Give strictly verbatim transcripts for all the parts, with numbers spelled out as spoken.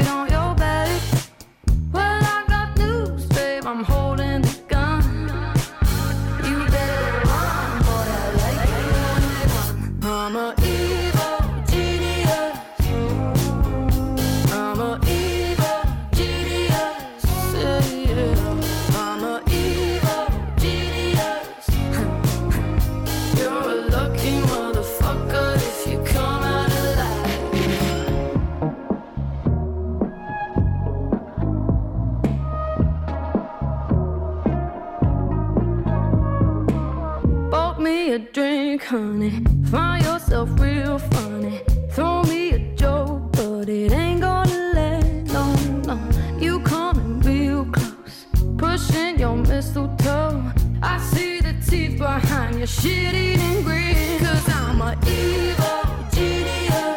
it on your back. Well, I got news, babe, I'm holding the gun. You better run, boy, I like it. I'm a evil genius. I'm a evil genius. Yeah. I'm a evil genius. You're a lucky motherfucker if you come out alive. Bought me a drink, honey. Find yourself real funny. Throw me a joke, but it ain't gonna land. No, no. You coming real close, pushing your mistletoe. I see the teeth behind your shit-eating grin. Cause I'm a evil genius.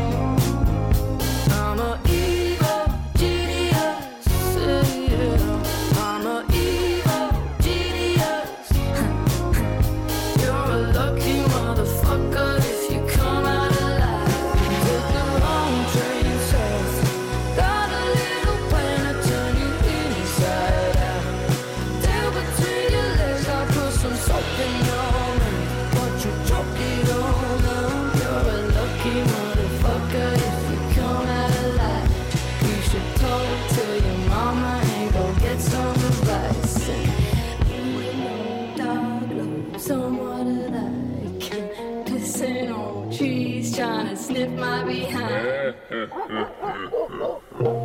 I'm a evil genius. Yeah. I'm a evil genius. You're a lucky motherfucker if you come out alive. Took the wrong train south. Got a little plan to turn you inside out. Down between your legs, I put some soap in your mouth. But you choke it all down. You're a lucky motherfucker if you come out alive. You should talk to your mama and go get some advice. And with no dog love, someone that I can pissing on trees, trying to sniff my behind.